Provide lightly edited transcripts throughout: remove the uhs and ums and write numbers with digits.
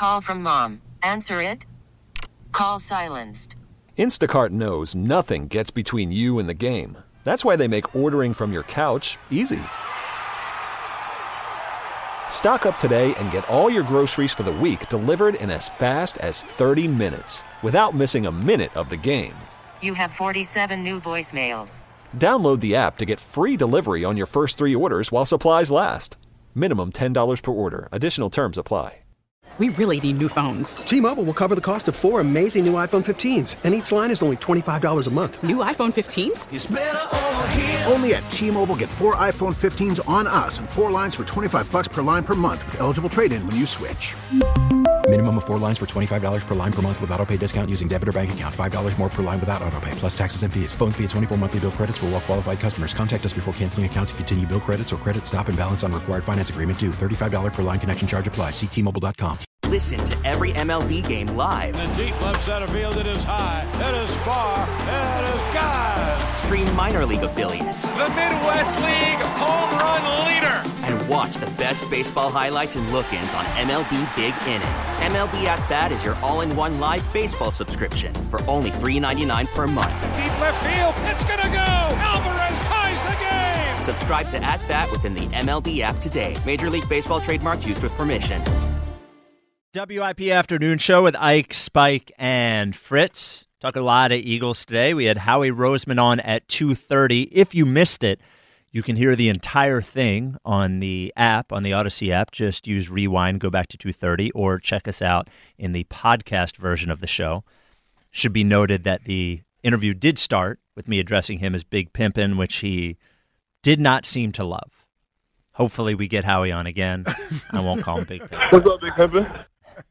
Call from mom. Answer it. Call silenced. Instacart knows nothing gets between you and the game. That's why they make ordering from your couch easy. Stock up today and get all your groceries for the week delivered in as fast as 30 minutes without missing a minute of the game. You have 47 new voicemails. Download the app to get free delivery on your first 3 orders while supplies last. Minimum $10 per order. Additional terms apply. We really need new phones. T-Mobile will cover the cost of 4 amazing new iPhone 15s, and each line is only $25 a month. New iPhone 15s? It's better over here. Only at T-Mobile, get 4 iPhone 15s on us and 4 lines for $25 per line per month with eligible trade-in when you switch. Minimum of 4 lines for $25 per line per month with autopay discount using debit or bank account. $5 more per line without autopay, plus taxes and fees. Phone fee at 24 monthly bill credits for well-qualified customers. Contact us before canceling account to continue bill credits or credit stop and balance on required finance agreement due. $35 per line connection charge applies. See T-Mobile.com. Listen to every MLB game live. In the deep left center field, it is high, it is far, it is gone. Stream minor league affiliates. The Midwest League home run leader. And watch the best baseball highlights and look-ins on MLB Big Inning. MLB At Bat is your all-in-one live baseball subscription for only $3.99 per month. Deep left field, it's gonna go. Alvarez ties the game. Subscribe to At Bat within the MLB app today. Major League Baseball trademarks used with permission. WIP Afternoon Show with Ike, Spike, and Fritz. Talk a lot of Eagles today. We had Howie Roseman on at 2:30. If you missed it, you can hear the entire thing on the app, on the Odyssey app. Just use Rewind, go back to 2:30, or check us out in the podcast version of the show. Should be noted that the interview did start with me addressing him as Big Pimpin', which he did not seem to love. Hopefully we get Howie on again. I won't call him Big Pimpin'. What's up, Big Pimpin'?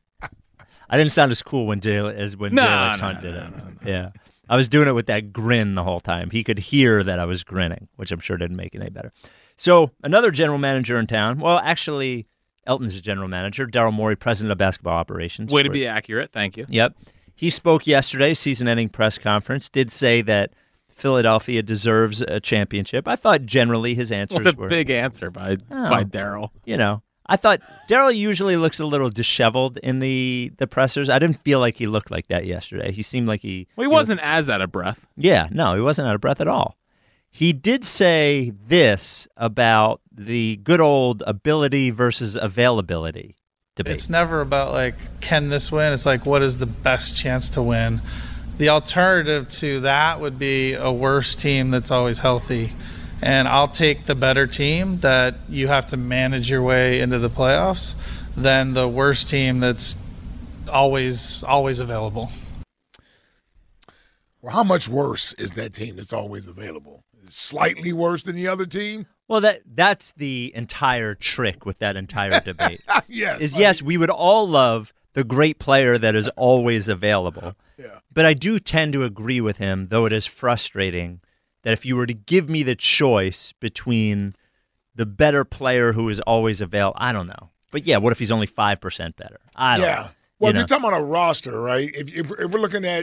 I didn't sound as cool when Jay Hunt did it. Yeah. I was doing it with that grin the whole time. He could hear that I was grinning, which I'm sure didn't make it any better. So another general manager in town. Well, actually, Elton's a general manager. Daryl Morey, president of basketball operations. Way to be accurate. Thank you. Yep. He spoke yesterday, season-ending press conference, did say that Philadelphia deserves a championship. I thought generally his answers were... What a big answer by Daryl. You know. I thought Daryl usually looks a little disheveled in the pressers. I didn't feel like he looked like that yesterday. He seemed like he wasn't as out of breath. Yeah, no, he wasn't out of breath at all. He did say this about the good old ability versus availability debate. It's never about, like, can this win? It's like, what is the best chance to win? The alternative to that would be a worse team that's always healthy. And I'll take the better team that you have to manage your way into the playoffs than the worst team that's always available. Well, how much worse is that team that's always available? Slightly worse than the other team? Well, that's the entire trick with that entire debate. Yes. We would all love the great player that is always available. Yeah. But I do tend to agree with him, though it is frustrating, that if you were to give me the choice between the better player who is always available, I don't know. But yeah, what if he's only 5% better? I don't know. Well, if you're talking about a roster, right? If we're looking at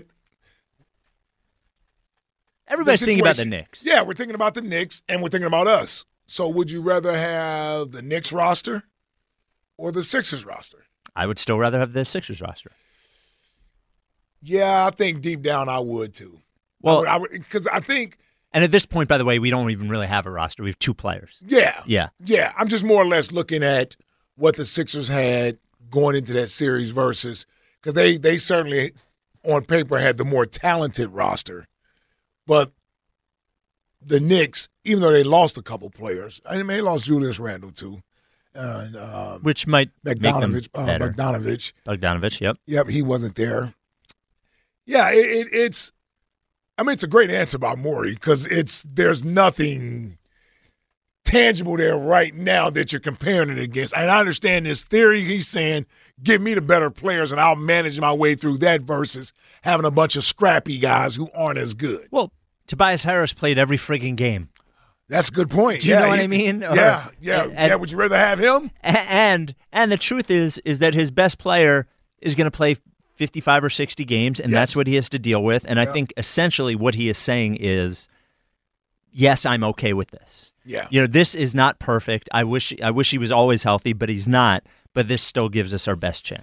everybody's thinking about the Knicks. Yeah, we're thinking about the Knicks, and we're thinking about us. So would you rather have the Knicks roster or the Sixers roster? I would still rather have the Sixers roster. Yeah, I think deep down I would too. Well, because I think. And at this point, by the way, we don't even really have a roster. We have 2 players. Yeah. I'm just more or less looking at what the Sixers had going into that series versus because they certainly on paper had the more talented roster, but the Knicks, even though they lost a couple players, I mean they lost Julius Randle too, which might Bogdanovich. Bogdanovich, yep, he wasn't there. Yeah, it's. I mean, it's a great answer by Morey because there's nothing tangible there right now that you're comparing it against. And I understand this theory. He's saying, give me the better players and I'll manage my way through that versus having a bunch of scrappy guys who aren't as good. Well, Tobias Harris played every frigging game. That's a good point. Do you know what I mean? Yeah. Would you rather have him? And the truth is that his best player is going to play 55 or 60 games, and that's what he has to deal with. And I think essentially what he is saying is, yes, I'm okay with this. Yeah. You know, this is not perfect. I wish he was always healthy, but he's not. But this still gives us our best chance.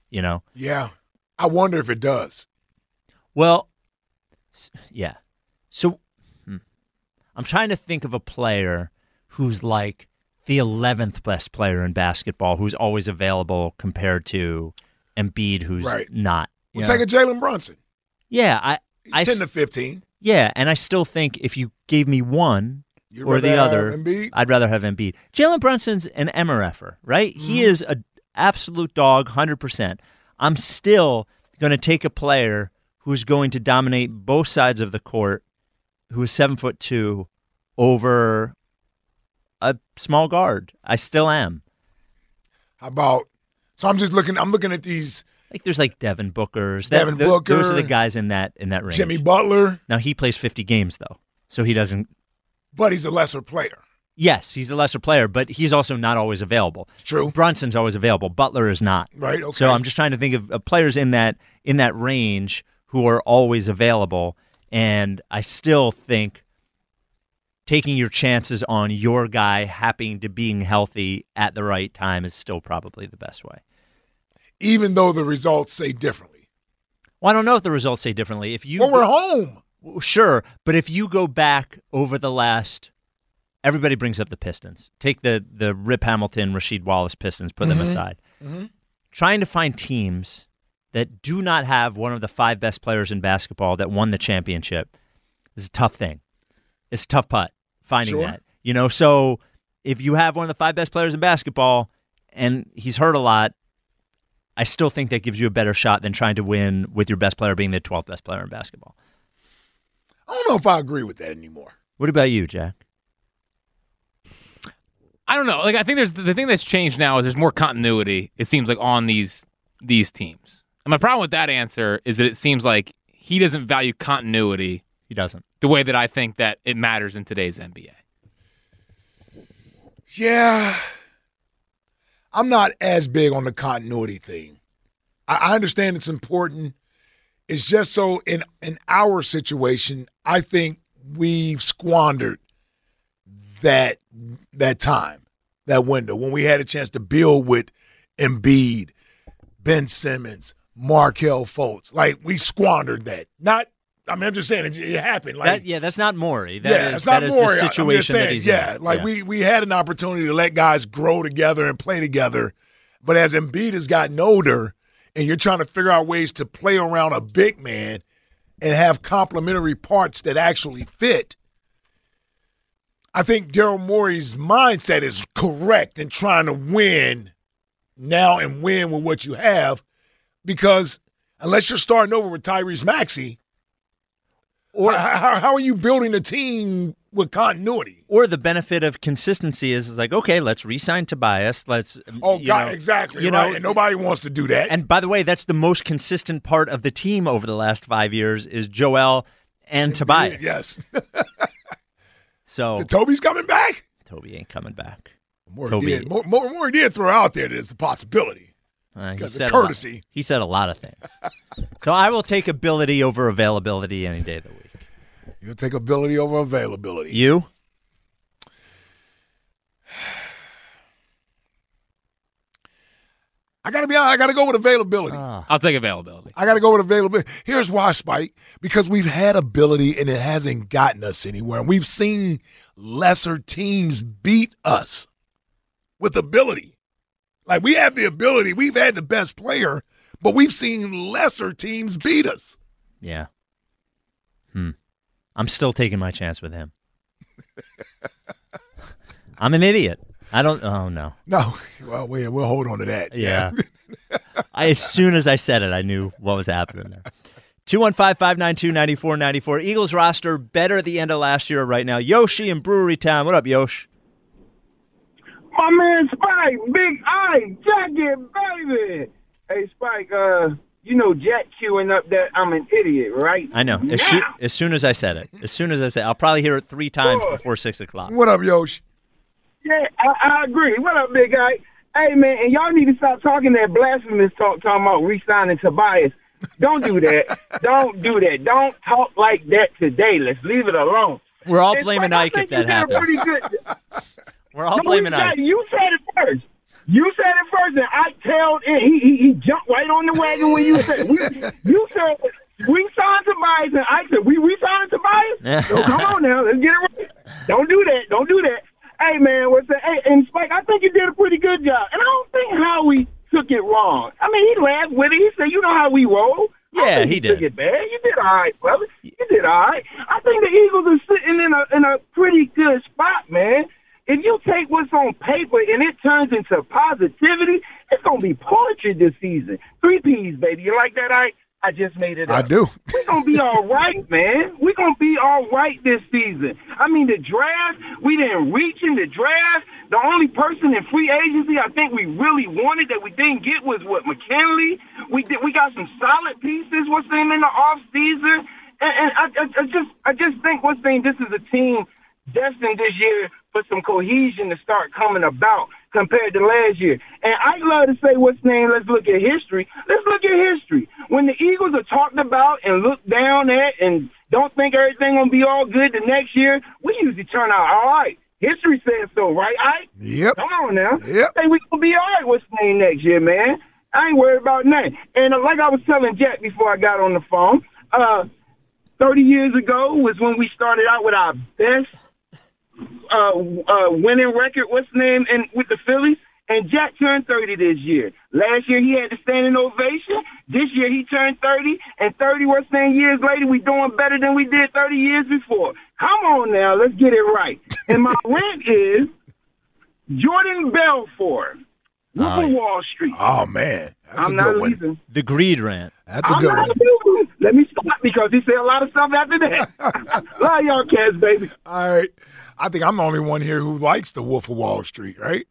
you know? Yeah. I wonder if it does. Well, yeah. So I'm trying to think of a player who's like the 11th best player in basketball who's always available compared to Embiid, who's not. We'll take a Jalen Brunson. Yeah. He's 10 to 15. Yeah, and I still think if you gave me one or the other, I'd rather have Embiid. Jalen Brunson's an MRFer, right? Mm-hmm. He is an absolute dog, 100%. I'm still going to take a player who's going to dominate both sides of the court, who is 7'2", over a small guard. I still am. How about? So I'm looking at these. Like there's like Devin Booker's. Booker. Those are the guys in that range. Jimmy Butler. Now he plays 50 games though, so he doesn't. But he's a lesser player. Yes, he's a lesser player, but he's also not always available. It's true. Brunson's always available. Butler is not. Right. Okay. So I'm just trying to think of players in that range who are always available, and I still think taking your chances on your guy happening to being healthy at the right time is still probably the best way. Even though the results say differently. Well, I don't know if the results say differently. We're home. Sure, but if you go back over the last, everybody brings up the Pistons. Take the Rip Hamilton, Rasheed Wallace Pistons, put them aside. Mm-hmm. Trying to find teams that do not have one of the 5 best players in basketball that won the championship is a tough thing. It's a tough putt finding that. You know, so if you have one of the 5 best players in basketball and he's hurt a lot, I still think that gives you a better shot than trying to win with your best player being the 12th best player in basketball. I don't know if I agree with that anymore. What about you, Jack? I don't know. Like I think the thing that's changed now is there's more continuity. It seems like on these teams. And my problem with that answer is that it seems like he doesn't value continuity. He doesn't. The way that I think that it matters in today's NBA. Yeah. I'm not as big on the continuity thing. I understand it's important. It's just so in our situation, I think we've squandered that time, that window, when we had a chance to build with Embiid, Ben Simmons, Markelle Fultz. Like, we squandered that. I'm just saying, it happened. Like, that's not Morey. It's not Morey. The situation saying, that he's in. We had an opportunity to let guys grow together and play together. But as Embiid has gotten older and you're trying to figure out ways to play around a big man and have complementary parts that actually fit, I think Daryl Morey's mindset is correct in trying to win now and win with what you have, because unless you're starting over with Tyrese Maxey, or how are you building a team with continuity? Or the benefit of consistency is like, okay, let's re-sign Tobias. Exactly. And nobody wants to do that. And by the way, that's the most consistent part of the team over the last 5 years is Joel and Tobias. Yes. So Toby's coming back? Toby ain't coming back. Morey did throw out there there's a possibility. Because of courtesy. He said a lot of things. So I will take ability over availability any day of the week. You'll take ability over availability. You? I got to be honest. I got to go with availability. I'll take availability. I got to go with availability. Here's why, Spike. Because we've had ability and it hasn't gotten us anywhere. And we've seen lesser teams beat us with ability. Like, we have the ability. We've had the best player, but we've seen lesser teams beat us. Yeah. I'm still taking my chance with him. I'm an idiot. Oh, no. No. Well, we'll hold on to that. Yeah. As soon as I said it, I knew what was happening there. 215-592-9494. Eagles roster better at the end of last year right now. Yoshi in Brewery Town. What up, Yosh? My man Spike, Big I, Jacket, baby. Hey, Spike, Jack queuing up that I'm an idiot, right? I know. As soon as I said it. I'll probably hear it 3 times before 6 o'clock. What up, Yosh? Yeah, I agree. What up, Big Guy? Hey, man, and y'all need to stop talking that blasphemous talk, talking about re-signing Tobias. Don't do that. Don't do that. Don't talk like that today. Let's leave it alone. We're all blaming Ike if that happens. We're all blaming Ike. You said it first. You said it first, and I tailed in. He jumped right on the wagon when you said you said we signed Tobias, and I said we signed Tobias. So come on now, let's get it right. Don't do that. Hey man, and Spike, I think you did a pretty good job, and I don't think Howie took it wrong. I mean, he laughed with it. He said, "You know how we roll." Yeah, he did. Took it bad. You did all right, brother. You did all right. I think the Eagles are sitting in a pretty good spot, man. If you take what's on paper and it turns into positivity, it's gonna be poetry this season. 3 Ps, baby. You like that, Ike? I just made it up. I do. We're going to be all right, man. We're going to be all right this season. I mean, the draft, we didn't reach in the draft. The only person in free agency I think we really wanted that we didn't get was, McKinley. We got some solid pieces, in the offseason. And I just think, this is a team destined this year for some cohesion to start coming about compared to last year. And I love to say let's look at history. Let's look at history. When the Eagles are talked about and looked down at and don't think everything going to be all good the next year, we usually turn out all right. History says so, right, Ike? Yep. Come on now. Yep. Hey, we going to be all right next year, man. I ain't worried about nothing. And like I was telling Jack before I got on the phone, 30 years ago was when we started out with our best winning record, with the Phillies, and Jack turned 30 this year. Last year he had the standing ovation. This year he turned 30, and 30 years later we doing better than we did 30 years before. Come on now, let's get it right. And my rant is Jordan Belfort, Wolf of Wall Street. Oh man, that's I'm a good not one. leaving. The greed rant. That's a good one. Let me stop because he said a lot of stuff after that. Love y'all cats, baby. All right. I think I'm the only one here who likes the Wolf of Wall Street, right?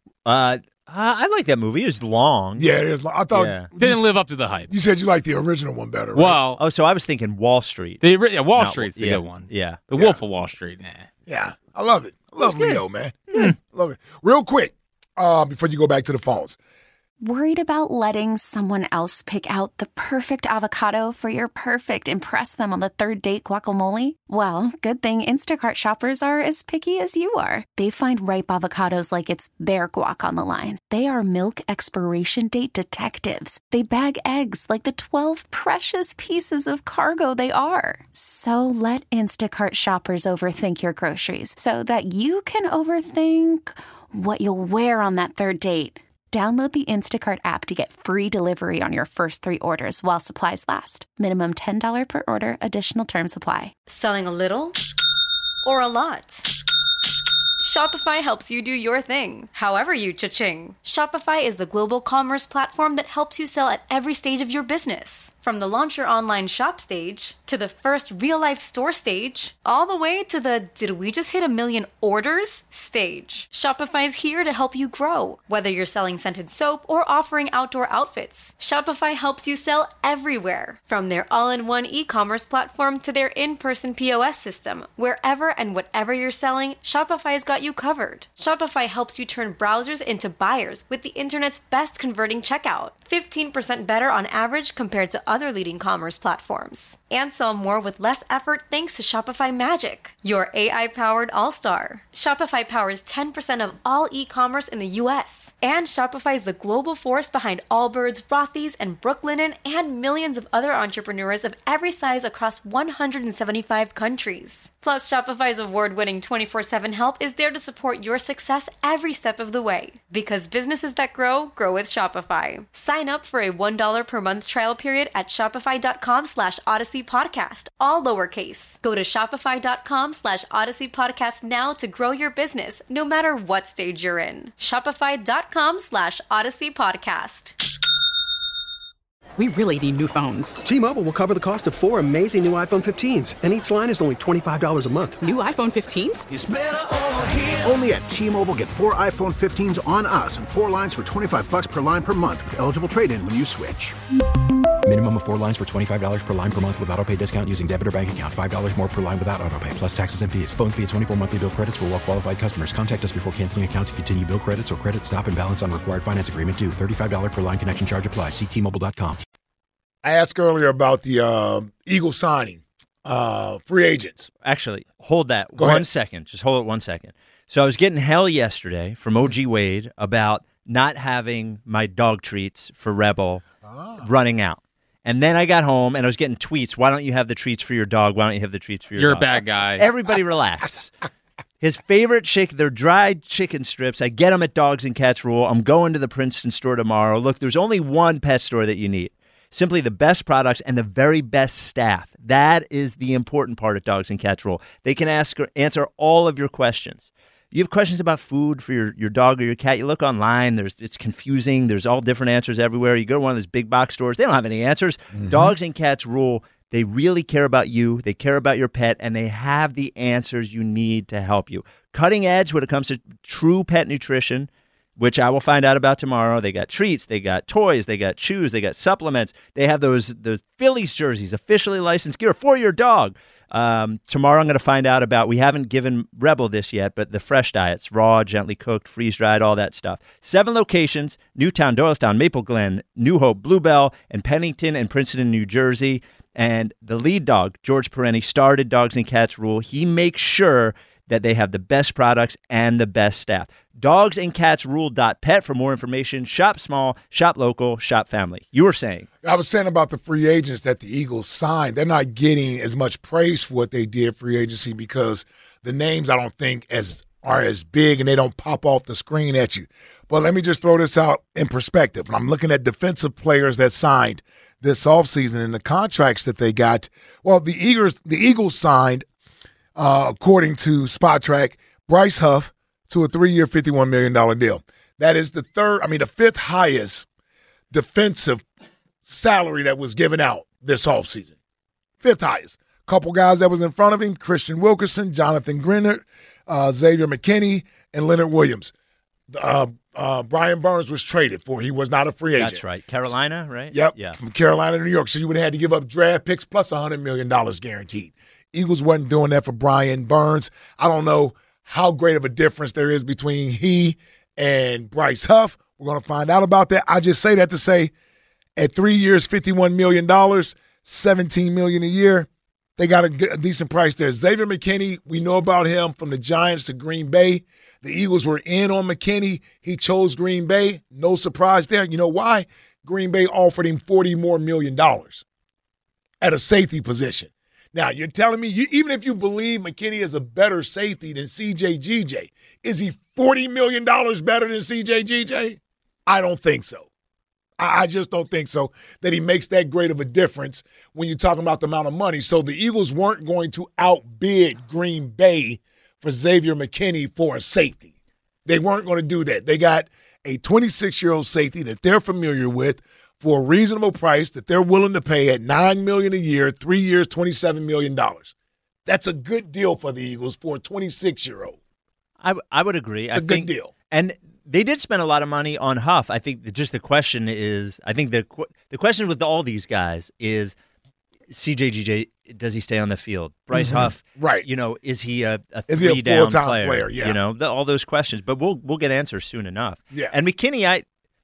I like that movie. It's long. Yeah, it is long. I thought didn't live up to the hype. You said you liked the original one better, right? Well, so I was thinking Wall Street. Wall Street's the good one. Yeah. The Wolf of Wall Street, nah. Yeah, I love it. I love Leo, man. Love it. Real quick, before you go back to the phones. Worried about letting someone else pick out the perfect avocado for your perfect impress them on the third date guacamole? Well, good thing Instacart shoppers are as picky as you are. They find ripe avocados like it's their guac on the line. They are milk expiration date detectives. They bag eggs like the 12 precious pieces of cargo they are. So let Instacart shoppers overthink your groceries so that you can overthink what you'll wear on that third date. Download the Instacart app to get free delivery on your first 3 orders while supplies last. Minimum $10 per order. Additional terms apply. Selling a little or a lot? Shopify helps you do your thing, however you cha-ching. Shopify is the global commerce platform that helps you sell at every stage of your business. From the launch your online shop stage, to the first real-life store stage, all the way to the did we just hit 1 million orders stage. Shopify is here to help you grow. Whether you're selling scented soap or offering outdoor outfits, Shopify helps you sell everywhere. From their all-in-one e-commerce platform to their in-person POS system, wherever and whatever you're selling, Shopify's got you covered. Shopify helps you turn browsers into buyers with the internet's best converting checkout. 15% better on average compared to other leading commerce platforms. And sell more with less effort thanks to Shopify Magic, your AI-powered all-star. Shopify powers 10% of all e-commerce in the U.S. And Shopify is the global force behind Allbirds, Rothy's, and Brooklinen, and millions of other entrepreneurs of every size across 175 countries. Plus, Shopify's award-winning 24/7 help is there to support your success every step of the way. Because businesses that grow, grow with Shopify. Sign up for a $1 per month trial period at shopify.com/Odyssey Podcast, all lowercase. Go to shopify.com/Odyssey Podcast now to grow your business, no matter what stage you're in. Shopify.com/Odyssey Podcast. We really need new phones. T-Mobile will cover the cost of 4 amazing new iPhone 15s, and each line is only $25 a month. New iPhone 15s? It's better over here. Only at T-Mobile, get 4 iPhone 15s on us and 4 lines for $25 per line per month with eligible trade-in when you switch. Minimum of 4 lines for $25 per line per month with autopay discount using debit or bank account. $5 more per line without autopay, plus taxes and fees. Phone fee at 24 monthly bill credits for well-qualified customers. Contact us before canceling account to continue bill credits or credit stop and balance on required finance agreement due. $35 per line connection charge applies. See T-Mobile.com. I asked earlier about the Eagle signing, free agents. Actually, hold that Go one ahead. second. Just hold it 1 second. So I was getting hell yesterday from OG Wade about not having my dog treats for Rebel running out. And then I got home and I was getting tweets. Why don't you have the treats for your dog? Why don't you have the treats for your You're dog? a bad guy. Everybody relax. His favorite chicken, they're dried chicken strips. I get them at Dogs and Cats Rule. I'm going to the Princeton store tomorrow. Look, there's only one pet store that you need. Simply the best products and the very best staff. That is the important part at Dogs and Cats Rule. They can answer all of your questions. You have questions about food for your dog or your cat, you look online, it's confusing. There's all different answers everywhere. You go to one of those big box stores, they don't have any answers. Dogs and Cats Rule. They really care about you, they care about your pet, and they have the answers you need to help you. Cutting edge when it comes to true pet nutrition, which I will find out about tomorrow. They got treats, they got toys, they got chews, they got supplements. They have the Phillies jerseys, officially licensed gear for your dog. Tomorrow I'm going to find out about, we haven't given Rebel this yet, but the fresh diets, raw, gently cooked, freeze-dried, all that stuff. 7 locations, Newtown, Doylestown, Maple Glen, New Hope, Bluebell, and Pennington and Princeton, New Jersey. And the lead dog, George Perenni, started Dogs and Cats Rule. He makes sure that they have the best products and the best staff. DogsandCatsRule.pet for more information. Shop small, shop local, shop family. You were saying. I was saying about the free agents that the Eagles signed. They're not getting as much praise for what they did free agency because the names I don't think are as big and they don't pop off the screen at you. But let me just throw this out in perspective. I'm looking at defensive players that signed this offseason and the contracts that they got. Well, the Eagles signed, according to SpotTrack, Bryce Huff to a 3-year, $51 million deal. That is the fifth highest defensive salary that was given out this offseason. Fifth highest. Couple guys that was in front of him, Christian Wilkerson, Jonathan Greenard, Xavier McKinney, and Leonard Williams. Brian Burns was traded for. He was not a free agent. That's right. Carolina, right? Yep. Yeah. From Carolina to New York. So you would have had to give up draft picks plus $100 million guaranteed. Eagles wasn't doing that for Brian Burns. I don't know how great of a difference there is between he and Bryce Huff. We're going to find out about that. I just say that to say at 3 years, $51 million, $17 million a year, they got a decent price there. Xavier McKinney, we know about him from the Giants to Green Bay. The Eagles were in on McKinney. He chose Green Bay. No surprise there. You know why? Green Bay offered him $40 more million at a safety position. Now, you're telling me, even if you believe McKinney is a better safety than CJGJ, is he $40 million better than CJGJ? I don't think so. I just don't think so, that he makes that great of a difference when you're talking about the amount of money. So the Eagles weren't going to outbid Green Bay for Xavier McKinney for a safety. They weren't going to do that. They got a 26-year-old safety that they're familiar with for a reasonable price that they're willing to pay at $9 million a year, 3 years, $27 million. That's a good deal for the Eagles for a 26-year-old. I would agree. It's a good deal. And they did spend a lot of money on Huff. I think just the question is, the question with all these guys is, CJGJ, does he stay on the field? Bryce Huff, right? Is he a is he a three-down full-time player? Yeah. All those questions. But we'll get answers soon enough. Yeah. And McKinney,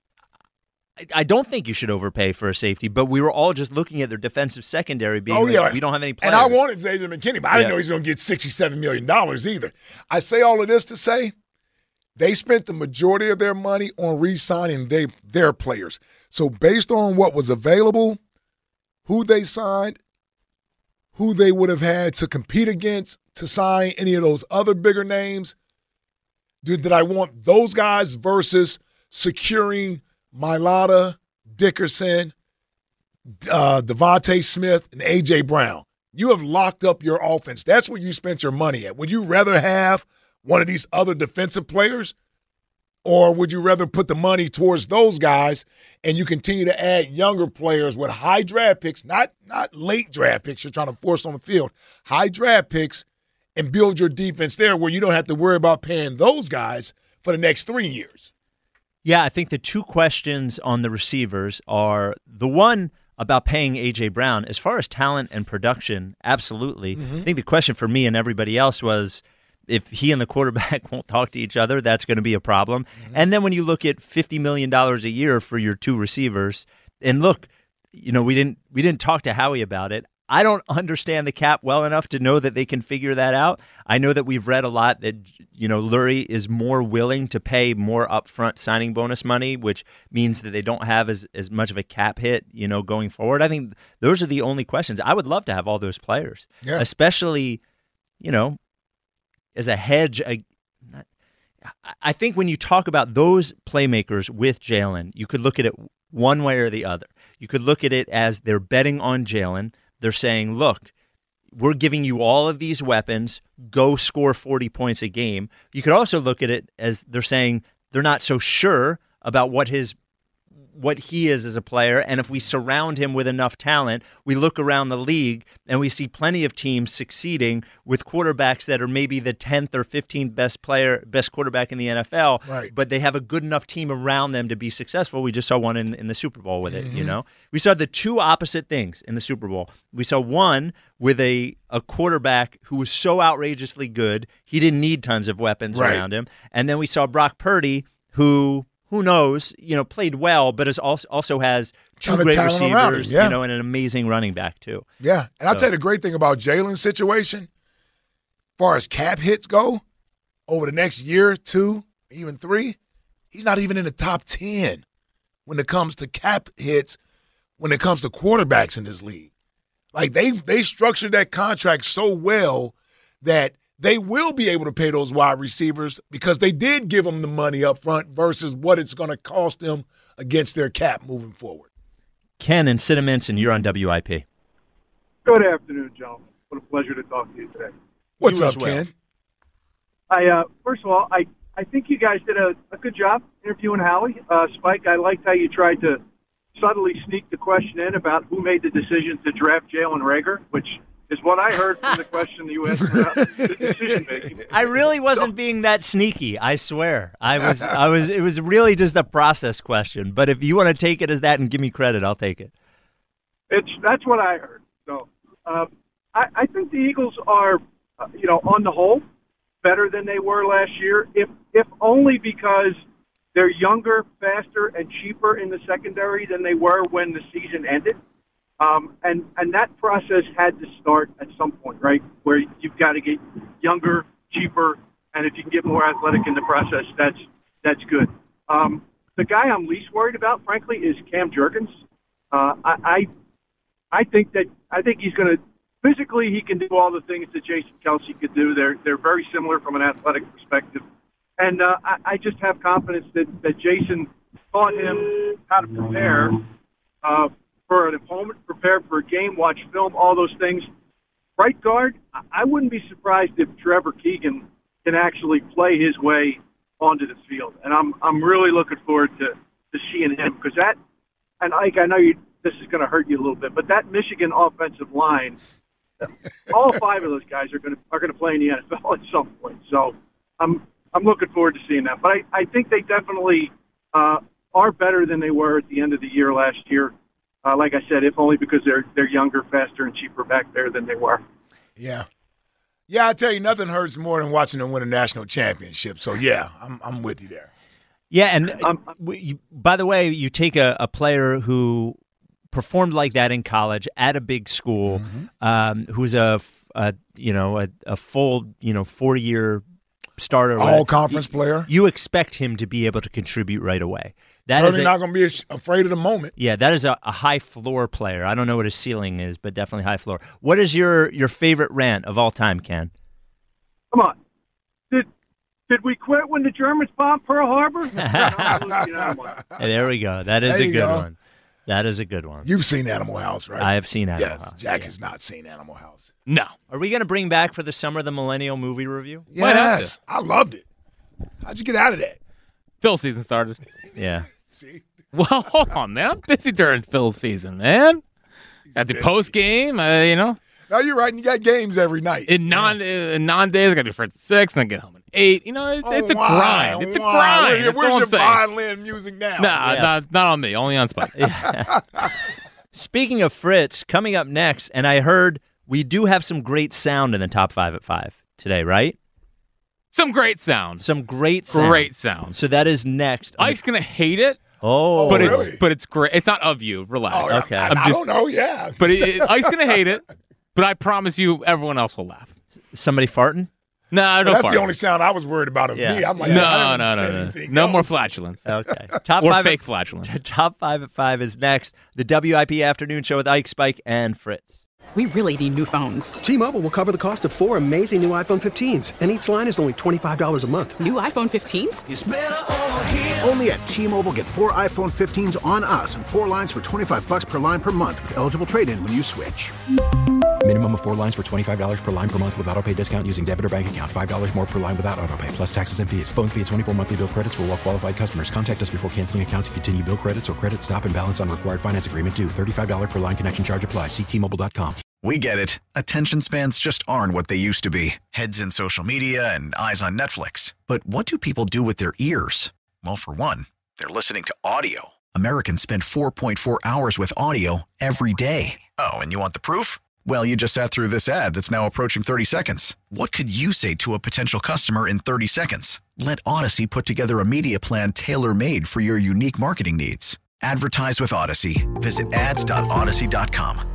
I don't think you should overpay for a safety, but we were all just looking at their defensive secondary being we don't have any players. And I wanted Xavier McKinney, but I didn't know he's going to get $67 million either. I say all of this to say they spent the majority of their money on re-signing their players. So based on what was available, who they signed, who they would have had to compete against to sign any of those other bigger names, did I want those guys versus securing Mailata, Dickerson, Devontae Smith, and A.J. Brown? You have locked up your offense. That's where you spent your money at. Would you rather have one of these other defensive players, or would you rather put the money towards those guys and you continue to add younger players with high draft picks, not late draft picks you're trying to force on the field, high draft picks, and build your defense there where you don't have to worry about paying those guys for the next 3 years? Yeah, I think the two questions on the receivers are the one about paying A.J. Brown. As far as talent and production, absolutely. I think the question for me and everybody else was, if he and the quarterback won't talk to each other, that's going to be a problem. And then when you look at $50 million a year for your two receivers, and look, we didn't talk to Howie about it. I don't understand the cap well enough to know that they can figure that out. I know that we've read a lot that, Lurie is more willing to pay more upfront signing bonus money, which means that they don't have as much of a cap hit, going forward. I think those are the only questions. I would love to have all those players, especially, as a hedge. I think when you talk about those playmakers with Jalen, you could look at it one way or the other. You could look at it as they're betting on Jalen. They're saying, look, we're giving you all of these weapons. Go score 40 points a game. You could also look at it as they're saying they're not so sure about what he is as a player, and if we surround him with enough talent, we look around the league and we see plenty of teams succeeding with quarterbacks that are maybe the 10th or 15th best quarterback in the NFL, right, but they have a good enough team around them to be successful. We just saw one in the Super Bowl with it, We saw the two opposite things in the Super Bowl. We saw one with a quarterback who was so outrageously good, he didn't need tons of weapons around him. And then we saw Brock Purdy, who knows, played well, but also has two great receivers, and an amazing running back too. Yeah, and I'll tell you the great thing about Jalen's situation, as far as cap hits go, over the next year, 2, even 3, he's not even in the top 10 when it comes to cap hits, when it comes to quarterbacks in this league. Like, they structured that contract so well that they will be able to pay those wide receivers because they did give them the money up front versus what it's going to cost them against their cap moving forward. Ken and Cinnaminson, you're on WIP. Good afternoon, gentlemen. What a pleasure to talk to you today. What's up, Ken? First of all, I think you guys did a good job interviewing Howie. Spike, I liked how you tried to subtly sneak the question in about who made the decision to draft Jalen Reagor, which is what I heard from the question you asked about the decision-making. I really wasn't being that sneaky, I swear. It was really just a process question. But if you want to take it as that and give me credit, I'll take it. That's what I heard. So I think the Eagles are, on the whole, better than they were last year, if only because they're younger, faster, and cheaper in the secondary than they were when the season ended. And that process had to start at some point, right, where you've got to get younger, cheaper, and if you can get more athletic in the process, that's good. The guy I'm least worried about, frankly, is Cam Jurgens. I think he's going to physically he can do all the things that Jason Kelce could do. They're very similar from an athletic perspective, and I just have confidence that Jason taught him how to prepare. For an opponent, prepare for a game, watch film, all those things. Right guard, I wouldn't be surprised if Trevor Keegan can actually play his way onto the field. And I'm really looking forward to seeing him because that, and Ike, I know this is going to hurt you a little bit, but that Michigan offensive line, all 5 of those guys are going to play in the NFL at some point. So I'm looking forward to seeing that. But I think they definitely are better than they were at the end of the year last year. Like I said, if only because they're younger, faster, and cheaper back there than they were. Yeah. Yeah, I tell you, nothing hurts more than watching them win a national championship. So, yeah, I'm with you there. Yeah, and by the way, you take a player who performed like that in college at a big school, who's a full 4-year starter, all-conference player. You expect him to be able to contribute right away. Certainly not going to be afraid of the moment. Yeah, that is a high floor player. I don't know what his ceiling is, but definitely high floor. What is your favorite rant of all time, Ken? Come on. Did we quit when the Germans bombed Pearl Harbor? Hey, there we go. That is a good one. That is a good one. You've seen Animal House, right? I have seen Animal House. Jack has not seen Animal House. No. Are we going to bring back for the summer the Millennial movie review? Yes. I loved it. How'd you get out of that? Phil season started. Yeah. See? Well, hold on, man. I'm busy during Phil's season, man. At the post game, No, you're right. And you got games every night. In non-days, I got to do friends at 6, and then get home at 8. It's a grind. It's a grind. Where's your violin music now? Nah, not on me. Only on Spike. Speaking of Fritz, coming up next, and I heard we do have some great sound in the Top 5 at 5 today, right? Some great sound. Some great sound. Great sound. So that is next. Ike's going to hate it, Oh, but really? it's great. It's not of you. Relax. Oh, Okay. I don't know. Yeah. But Ike's gonna hate it. But I promise you, everyone else will laugh. Somebody farting? No, don't That's fart. the only sound I was worried about of Yeah. me. I'm like, No. No more flatulence. Okay. Or fake flatulence. Top 5 at 5 is next. The WIP Afternoon Show with Ike, Spike, and Fritz. We really need new phones. T-Mobile will cover the cost of 4 amazing new iPhone 15s, and each line is only $25 a month. New iPhone 15s? It's better over here. Only at T-Mobile, get 4 iPhone 15s on us and 4 lines for $25 per line per month with eligible trade-in when you switch. Minimum of 4 lines for $25 per line per month with autopay discount using debit or bank account. $5 more per line without autopay, plus taxes and fees. Phone fee at 24 monthly bill credits for well-qualified customers. Contact us before canceling account to continue bill credits or credit stop and balance on required finance agreement due. $35 per line connection charge applies. See T-Mobile.com. We get it. Attention spans just aren't what they used to be. Heads in social media and eyes on Netflix. But what do people do with their ears? Well, for one, they're listening to audio. Americans spend 4.4 hours with audio every day. Oh, and you want the proof? Well, you just sat through this ad that's now approaching 30 seconds. What could you say to a potential customer in 30 seconds? Let Odyssey put together a media plan tailor-made for your unique marketing needs. Advertise with Odyssey. Visit ads.odyssey.com.